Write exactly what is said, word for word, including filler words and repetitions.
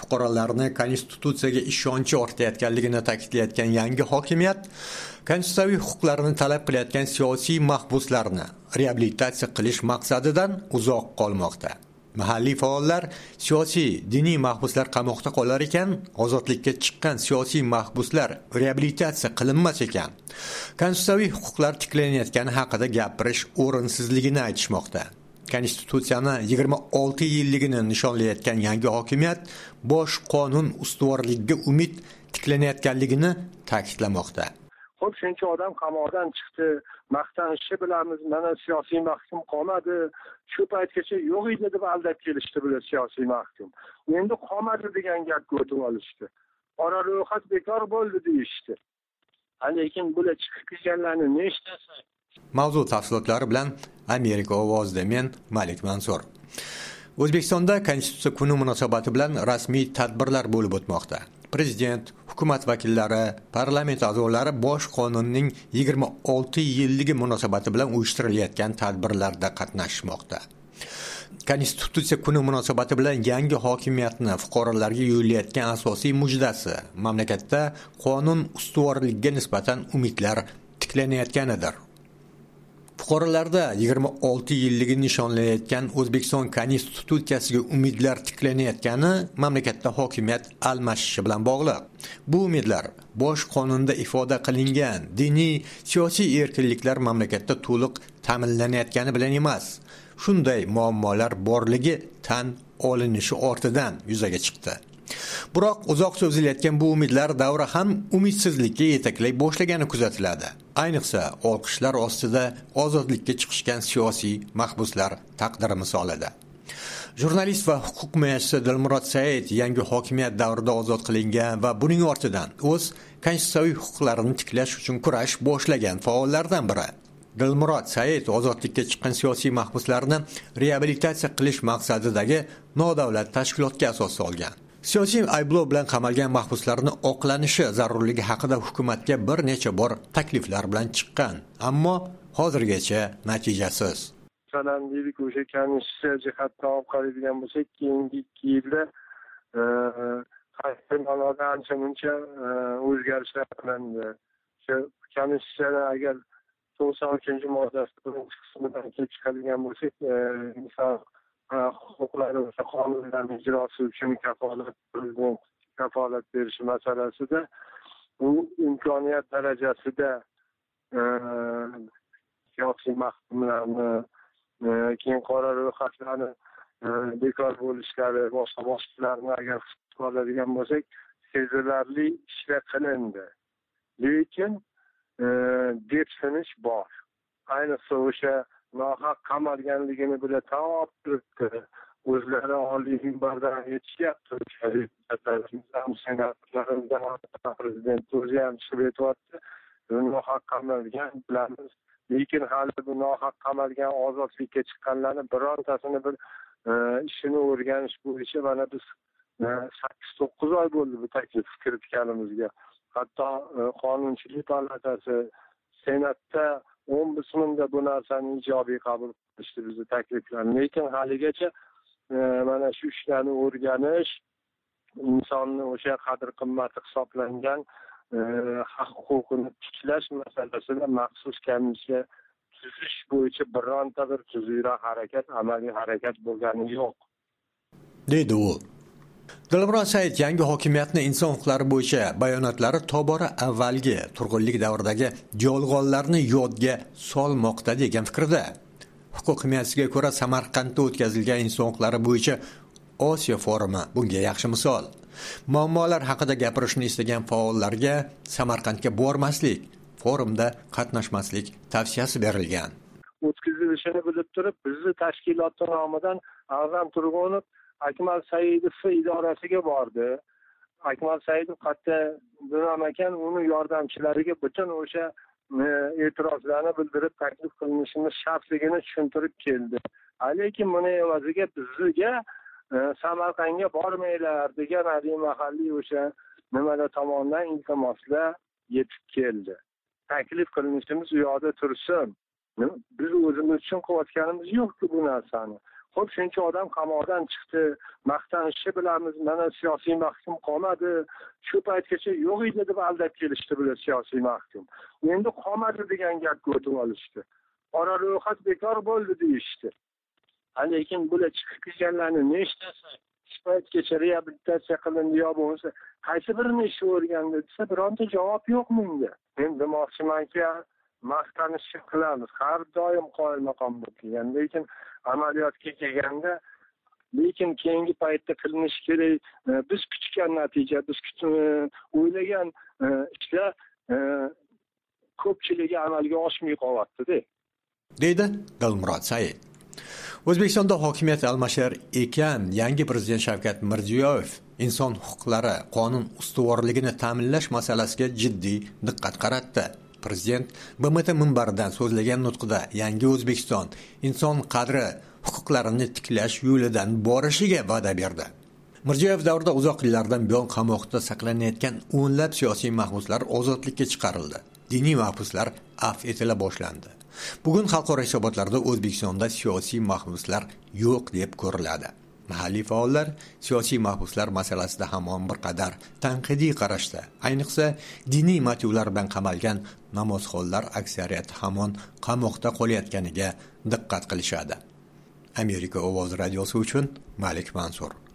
fuqarolarni konstitutsiyaga ishonchi ortayotganligini ta'kidlayotgan yangi hokimiyat konstitutsiyaviy huquqlarni talab qilayotgan siyosiy mahbuslarni reabilitatsiya qilish maqsadidan uzoq qolmoqda. Mahalliy faollar siyosiy diniy mahbuslar qamoqda qolar ekan, ozodlikka chiqqan siyosiy mahbuslar reabilitatsiya qilinmas ekan, konstitutsiyaviy huquqlar tiklanayotgani haqida gapirish o'rinsizligini aytishmoqda. Konstitutsiyani yigirma olti yilligini nishonlayotgan yangi hokimiyat bosh qonun ustuvorligiga umid tiklanayotganligini ta'kidlamoqda. Xo'p, shuncha odam qamoqdan chiqdi, maqtanishni bilamiz, mana siyosiy mahkum qolmadi, shu paytgacha yo'q edi deb aldab kelishdi bular siyosiy mahkum. Endi qolmadi degan gapga o'tib olishdi. Qora ro'yxat bekor bo'ldi deyishdi. Lekin bular chiqib kelganlarni ne ishtasa? Mavzu tafsilotlari bilan Amerika ovozida men Malik Mansur. O'zbekistonda Konstitutsiya kuni munosabati bilan rasmiy tadbirlar bo'lib o'tmoqda. Prezident, hukumat vakillari, parlament a'zolari bosh qonunning yigirma olti yilligi munosabati bilan uyushtirilgan tadbirlarda qatnashmoqda. Konstitutsiya kuni munosabati bilan yangi hokimiyatni fuqarolarga yo'llayotgan asosiy mujdasi mamlakatda qonun ustuvorligiga nisbatan umidlar tiklanayotganidir. Fuqarolarda yigirma olti yilligi nishonlayotgan O'zbekiston Konstitutsiyasiga umidlar tiklanayotgani mamlakatda hokimiyat almashishi bilan bog'liq. Bu umidlar bosh qonunda ifoda qilingan diniy, siyosiy erkinliklar mamlakatda to'liq ta'minlanayotgani bilan emas, shunday muammolar borligi tan olinishi ortidan yuzaga chiqdi. Biroq uzoq so'zilayotgan bu umidlar davri ham umidsizlikka yetaklay boshlagani kuzatiladi. Ayniqsa olqishlar ostida ozodlikka chiqishgan siyosiy mahbuslar taqdiri misolida. Jurnalist va huquq muyassisi Dilmurod Said yangi hokimiyat davrida ozod qilingan va buning ortidan o'z konstitutsiyaviy huquqlarini tiklash uchun kurash boshlagan faollardan biri. Dilmurod Said ozodlikka chiqqan siyosiy mahbuslarni reabilitatsiya qilish maqsadidagi nodavlat tashkilotga asos solgan. Siyosiy ayblov bilan qamalgan mahbuslarni oqlanishi zarurligi haqida hukumatga bir necha bor takliflar bilan chiqqan, ammo hozirgacha natijasiz. Masalan, deylik, o'sha konstitutsiya jihatdan olib qaraydigan bo'lsak, keyingi ikki yilda qonunlarda ancha-muncha o'zgarishlar qilindi. O'sha konstitutsiyada agar to'qson uchinchi moddasi birinchi qismidan kelib chiqadigan bo'lsak, inson huquqlari va qonunlarning ijrosi uchun kafolat prezident kafolat berishi masalasida bu imkoniyat darajasida siyosiy mahkumlarni, keyin qora ro'yxatlarni bekor bo'lishlari, boshqa boshqalarni agar hisobga oladigan bo'lsak, sezilarli ishlar qilindi. Lekin depsinish bor. Ayniqsa o'sha nohaq qamalganligini bila topib turibdi. O'zlari oliy minbardan aytishyapti. Prezident o'zi ham chiqib aytyapti. Nohaq qamalgan bilamiz. Lekin hali bu nohaq qamalgan ozodlikka chiqqanlarni birontasini bir ishini o'rganish bo'yicha mana biz sakkiz to'qqiz oy bo'ldi bu taklif kiritganimizga. Hatto Qonunchilik palatasi Senatda ombudsmanda bu narsani ijobiy qabul qilishdi bizni takliflarni. Lekin haligacha mana shu ishlarni o'rganish, insonni o'sha qadr-qimmati hisoblangan haq huquqini tiklash masalasida maxsus komissiya tuzish bo'yicha bironta bir tuzukroq harakat, amaliy harakat bo'lgani yo'q, deydi u. Dilmurod Said yangi hokimiyatni inson huquqlari bo'yicha bayonotlari tobora avvalgi turg'unlik davridagi yolg'onlarni yodga solmoqda degan fikrda. Huquq himoyasiga ko'ra Samarqandda o'tkazilgan inson huquqlari bo'yicha Osiyo forumi bunga yaxshi misol. Muammolar haqida gapirishni istagan faollarga Samarqandga bormaslik, forumda qatnashmaslik tavsiyasi berilgan. O'tkazilishini bilib turib, bizni tashkilot nomidan A'zam Turg'unov Akmal Saidov idorasiga bordi. Akmal Saidov qatta bilan ekan, uni yordamchilariga butun o'sha e'tirozlarni bildirib taklif qilinishini shartligini tushuntirib keldi. Lekin buni evaziga bizga Samarqandga bormaylar degan ali mahalliy o'sha nimalar tomonidan iltimoslar yetib keldi. Taklif qilinishimiz u yoqda tursin. Biz o'zimiz uchun qilayotganimiz yo'q-ku bu narsani. Xo'p, shuncha odam qamoqdan chiqdi, maqtanishni bilamiz, mana siyosiy mahkum qolmadi, shu paytgacha yo'q edi deb aldab kelishdi bular siyosiy mahkum. Endi qolmadi degan gapga o'tib olishdi. Qora ro'yxat bekor bo'ldi deyishdi. Lekin bular chiqib kelganlarni nechtasi shu paytgacha reabilitatsiya qilindi yo bo'lmasa qaysi birini ish o'rgandi desa, bironta javob yo'q menga. Men demoqchimanki, maqtanishni qilamiz. Har doim qoyil maqom bo'lib kelgan, lekin amaliyotga kelganda, lekin keyingi paytda qilinishi kerak. Biz kutgan natija, biz o'ylagan ishlar ko'pchiligi amalga oshmay qolyapti-da, deydi Dilmurod Said. O'zbekistonda hokimiyat almashar ekan yangi prezident Shavkat Mirziyoyev inson huquqlari, qonun ustuvorligini ta'minlash masalasiga jiddiy diqqat qaratdi. Prezident B M T minbaridan so'zlagan nutqida yangi O'zbekiston inson qadri, huquqlarini tiklash yo'lidan borishiga va'da berdi. Mirziyoyev davrida uzoq yillardan buyon qamoqda saqlanayotgan o'nlab siyosiy mahbuslar ozodlikka chiqarildi. Diniy mahbuslar afv etila boshlandi. Bugun xalqaro hisobotlarda O'zbekistonda siyosiy mahbuslar yo'q deb ko'riladi. Mahalliy faollar siyosiy mahbuslar masalasida hamon bir qadar tanqidiy qarashda. Ayniqsa, diniy motivlar bilan qamalgan namozxonlar aksariyati hamon qamoqda qolayotganiga diqqat qilishadi. Amerika Ovozi radiosi uchun Malik Mansur.